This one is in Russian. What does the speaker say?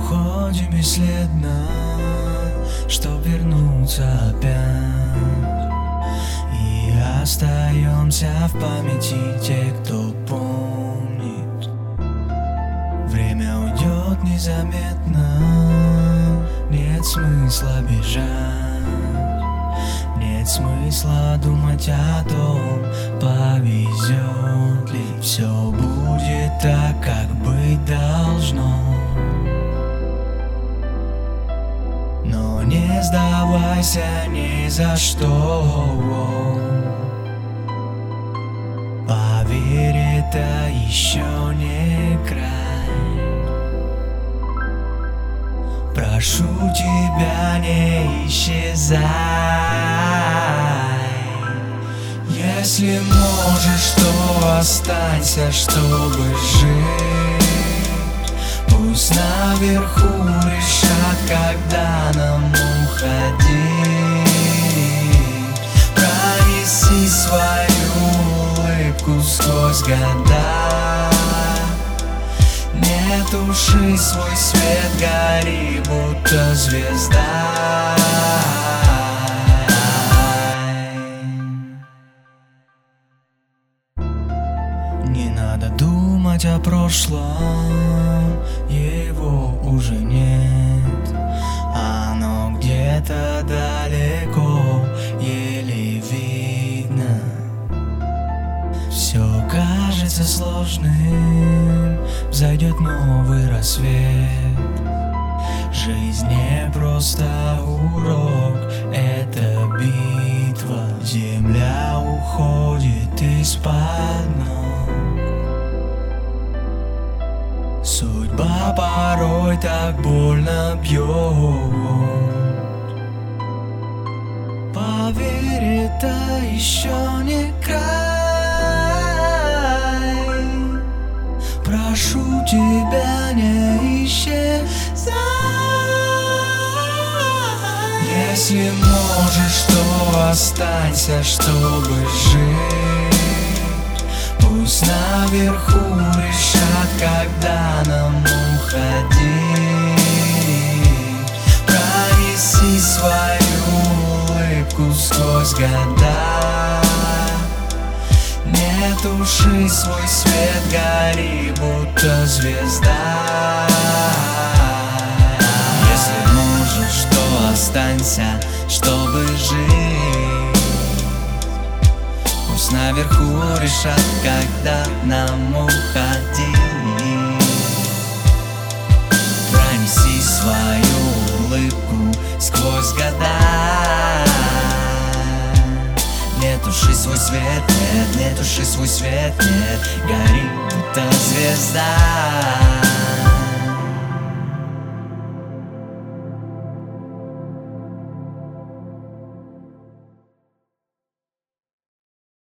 уходим бесследно, чтоб вернуться опять. И остаемся в памяти те, кто помнит. Время уйдет незаметно, нет смысла бежать, нет смысла думать о том, повезет ли. Все будет так, как быть должно. Но не сдавайся ни за что. Поверь, это еще не край. Прошу тебя, не исчезай. Если можешь, то останься, чтобы жить. Пусть наверху решат, когда нам уходить. Пронеси свою улыбку сквозь года. Не туши свой свет, гори, будто звезда. Не надо думать о прошлом, его уже нет. Оно где-то далеко, еле видно. Все кажется сложным, взойдет новый рассвет. Жизнь не просто урок, это битва. Земля уходит из-под ног. Судьба порой так больно бьет. Поверь, это еще не край. Прошу тебя, не исчезай. Если можешь, то останься, чтобы жить. Пусть наверху решат, когда нам уходить. Пронеси свою улыбку сквозь года. Не туши свой свет, гори, будто звезда. Если можешь, то останься, чтобы жить. Пусть наверху решат, когда нам уходить. Пронеси свою улыбку сквозь года. Не туши свой свет, нет, не туши свой свет, нет, гори, будто звезда.